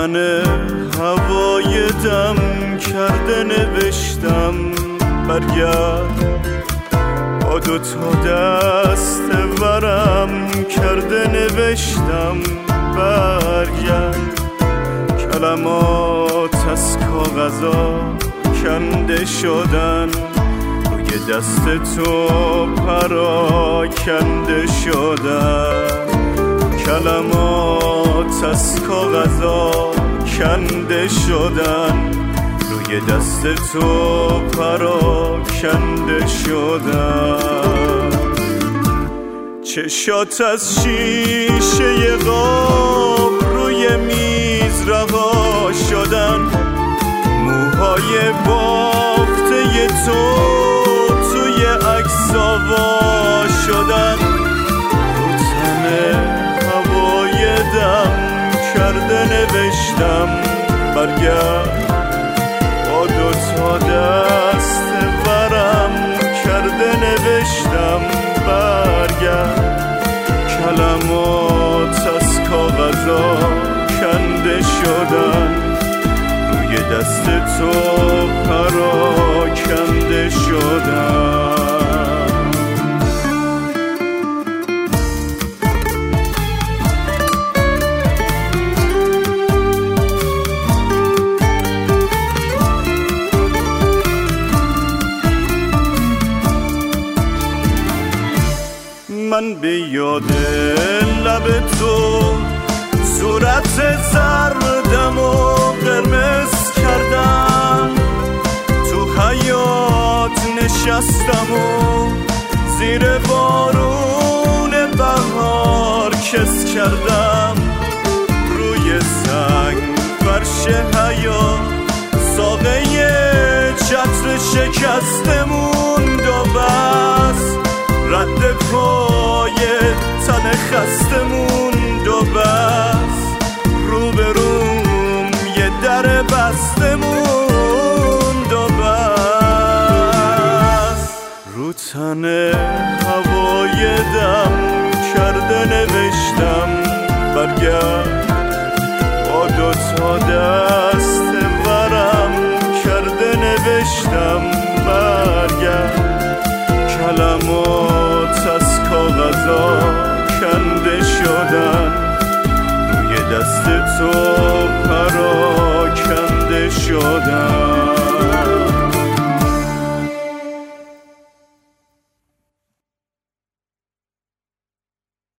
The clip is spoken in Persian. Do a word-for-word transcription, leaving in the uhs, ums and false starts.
تن هوای دم کرده نوشتم برگرد، با دو تا دست ورم کرده نوشتم برگرد. کلمات از کاغذا کنده شدن، روی دست تو پراکنده شدن. کلمات از کاغذا کنده شدن، روی دست تو پراکنده شدن. چشات از شیشه غاب روی میز رها شدن، موهای بافته تو توی عکس آوا شدن. رو تن هوای دم کرده نوشتم برگرد، با دو تا دست ورم کرده نوشتم برگرد. کلمات از کاغذا کنده شدن، روی دست تو پراکنده شدن. من به یاد لب تو صورت زردم و قرمز کردم، تو حیاط نشستم و زیر بارون بهار کس کردم. روی سنگ فرش حیاط ساقه چتر شکستمون دو بس، رد پای تن خستمون دو بس. رو به روم یه در بستمون دو بس. رو تن هوای دم کرده نوشتم برگرد، با دو تا دست ورم کرده نوشتم برگرد. کلمات از کاغذا کنده شدن، روی دست تو پراکنده شدن.